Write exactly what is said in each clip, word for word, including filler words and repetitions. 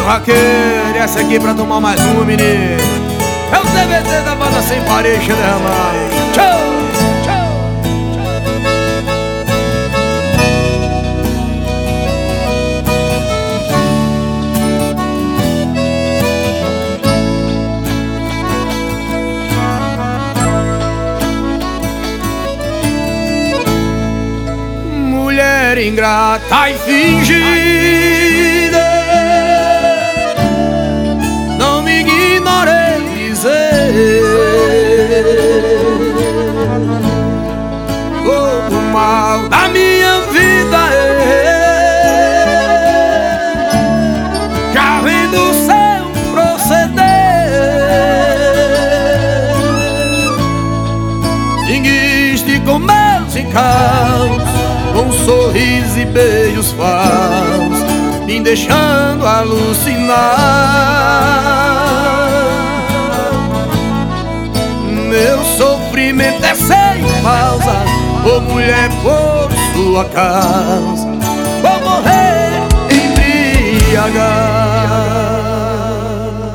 vaqueiro, essa aqui pra tomar mais uma, menino. É o D V D da banda Sem Parede, né, mãe? Tchau, tchau. Mulher ingrata e fingida, não me ignorei dizer todo o mal da minha vida é, já vem do seu proceder. Finguiste com meus encantos, com sorrisos e beijos falsos, me deixando alucinar. Meu sofrimento é sem pausa, ô mulher, por sua causa vou morrer embriagado.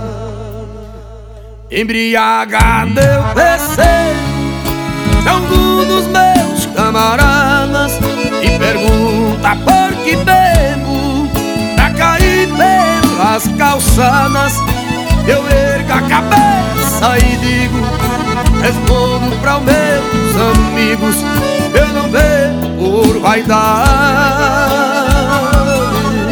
Embriagado eu pensei em algum dos meus camaradas e pergunta por que bebo pra cair pelas calçadas. Eu ergo a cabeça e digo, respondo pra os meus amigos, eu não bebo por vaidade,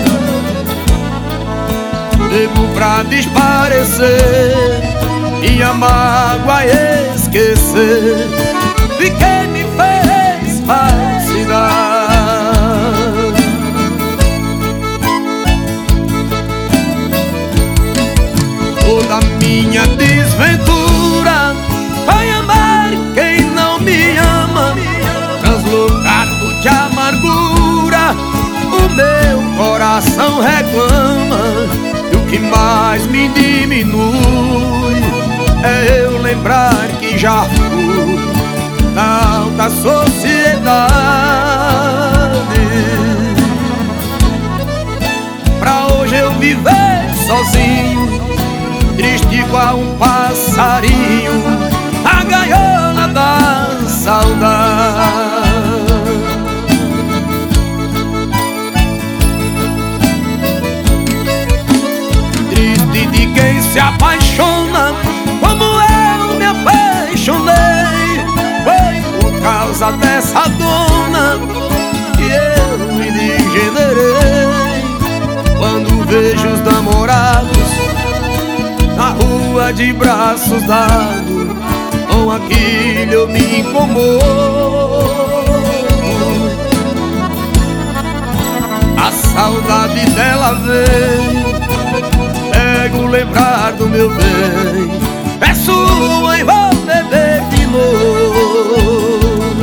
bebo pra desaparecer e a mágoa esquecer de quem me fez falsidade. Toda minha desventura vai amar quem não me ama, translocado de amargura o meu coração reclama. E o que mais me diminui é eu lembrar que já fui da alta sociedade, pra hoje eu viver sozinho, triste igual um passarinho na gaiola da saudade. Triste de quem se apaixona como eu me apaixonei, foi por causa dessa dona que eu me degenerei. Quando vejo os namorados na rua de braços dados, com aquilo eu me incomodo. A saudade dela vem, pego lembrar do meu bem, peço mãe, vou beber de novo.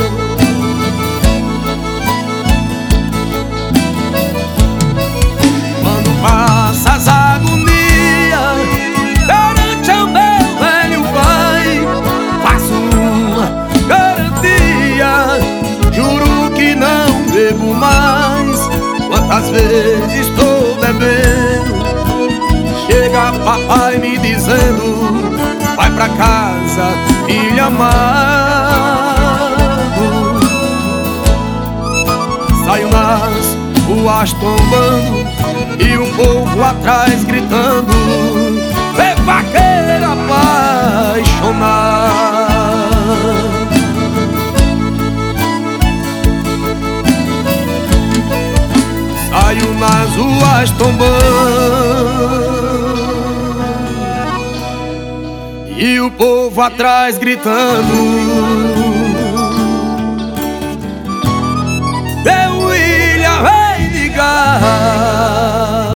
Quando passa as agonias perante ao meu velho pai, faço uma garantia, juro que não bebo mais. Quantas vezes estou bebendo, chega papai me dizendo, vai pra casa, filho amado. Saio nas ruas tombando e o povo atrás gritando, vê vaqueiro apaixonado. Saio nas ruas tombando e o povo atrás gritando, meu William, vem ligar.